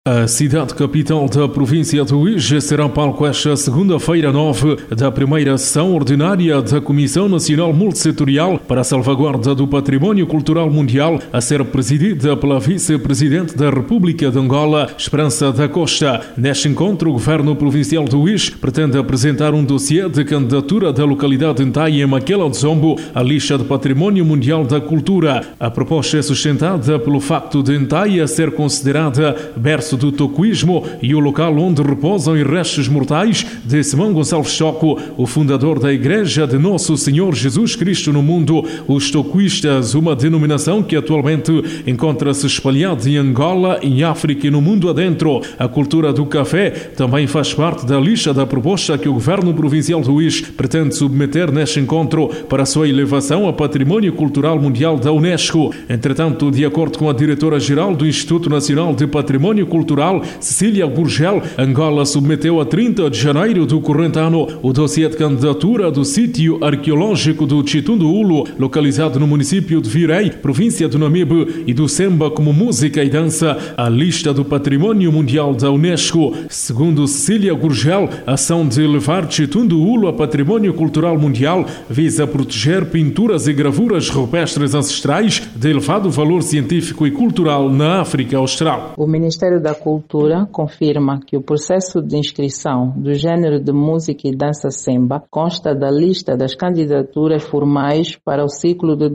A cidade capital da província do Uíge será palco esta segunda-feira 9 da primeira sessão ordinária da Comissão Nacional Multissetorial para a Salvaguarda do Património Cultural Mundial, a ser presidida pela Vice-Presidente da República de Angola, Esperança da Costa. Neste encontro, o Governo Provincial do Uíge pretende apresentar um dossiê de candidatura da localidade de Ntaia, em Maquela de Zombo, à lista de Património Mundial da Cultura. A proposta é sustentada pelo facto de Ntaia ser considerada berço do tocoísmo e o local onde repousam os restos mortais de Simão Gonçalves Choco, o fundador da Igreja de Nosso Senhor Jesus Cristo no mundo. Os tocoístas, uma denominação que atualmente encontra-se espalhada em Angola, em África e no mundo adentro. A cultura do café também faz parte da lista da proposta que o Governo Provincial do Uíge pretende submeter neste encontro para a sua elevação a Património Cultural Mundial da Unesco. Entretanto, de acordo com a diretora-geral do Instituto Nacional de Património Cultural, Cecília Gurgel, Angola submeteu a 30 de janeiro do corrente ano o dossiê de candidatura do sítio arqueológico do Chitundu-Ulo, localizado no município de Virei, província do Namibe, e do Semba como música e dança, à lista do Património Mundial da Unesco. Segundo Cecília Gurgel, a ação de elevar Chitundu-Ulo a Património Cultural Mundial visa proteger pinturas e gravuras rupestres ancestrais de elevado valor científico e cultural na África Austral. O Ministério da Cultura confirma que o processo de inscrição do género de música e dança Semba consta da lista das candidaturas formais para o ciclo de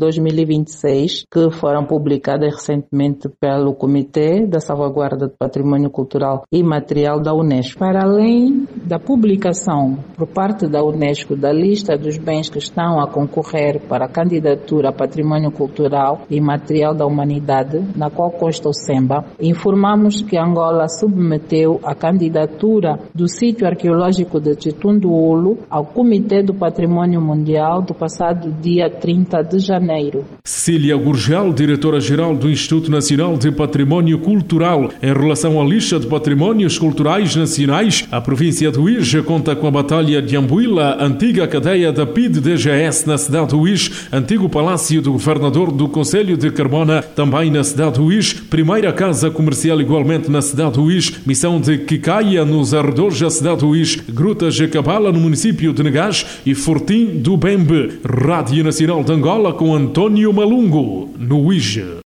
2026 que foram publicadas recentemente pelo Comitê da Salvaguarda do Património Cultural e Material da Unesco. Para além da publicação por parte da Unesco da lista dos bens que estão a concorrer para a candidatura a Património Cultural e Material da Humanidade, na qual consta o Semba, informamos que Angola submeteu a candidatura do sítio arqueológico de Chitundu-Ulo ao Comitê do Património Mundial do passado dia 30 de janeiro. Cecília Gurgel, diretora-geral do Instituto Nacional de Património Cultural. Em relação à lista de patrimónios culturais nacionais, a província do Uíge conta com a Batalha de Ambuila, antiga cadeia da PIDE-DGS na cidade do Uíge, antigo palácio do governador do Conselho de Carmona, também na cidade do Uíge, primeira casa comercial igualmente na cidade do Uíge, missão de Quicaia nos arredores da cidade do Uíge, Grutas de Cabala no município de Negás e Fortim do Bembe. Rádio Nacional de Angola com António Malungo, no Uíge.